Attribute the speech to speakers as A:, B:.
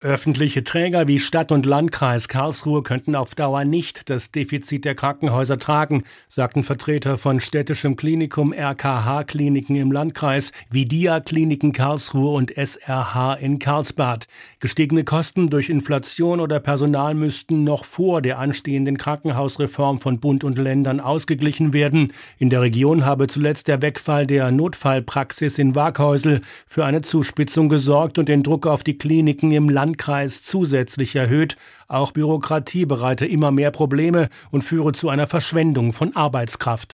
A: Öffentliche Träger wie Stadt und Landkreis Karlsruhe könnten auf Dauer nicht das Defizit der Krankenhäuser tragen, sagten Vertreter von Städtischem Klinikum RKH-Kliniken im Landkreis, Vidia-Kliniken Karlsruhe und SRH in Karlsbad. Gestiegene Kosten durch Inflation oder Personal müssten noch vor der anstehenden Krankenhausreform von Bund und Ländern ausgeglichen werden. In der Region habe zuletzt der Wegfall der Notfallpraxis in Waghäusel für eine Zuspitzung gesorgt und den Druck auf die Kliniken im Landkreis zusätzlich erhöht. Auch Bürokratie bereite immer mehr Probleme und führe zu einer Verschwendung von Arbeitskraft.